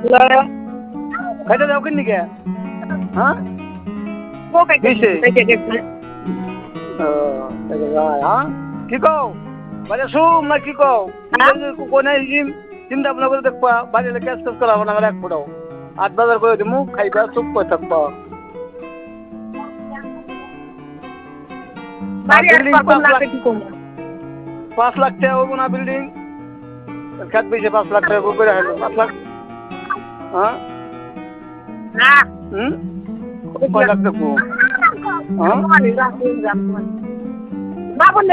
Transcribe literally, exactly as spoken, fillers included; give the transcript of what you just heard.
খাইতে যাও কিনি কে হ্যাঁ হ্যাঁ কি কও বাড়ি শুম না কি কও কোনে চিন্তা ভাবনা করে দেখবা বাড়ি ক্যাশ ক্যাশ করা হবে না এক ফুটাও আট বাজার করে দিমু খাইবা চুপ করে থাকবা পাঁচ লাখ টাকা হবো না বিল্ডিং খেত পেয়েছে পাঁচ লাখ টাকা করে হলো পাঁচ লাখ হ্যাঁ হুম কয় লাখ দেখবো হ্যাঁ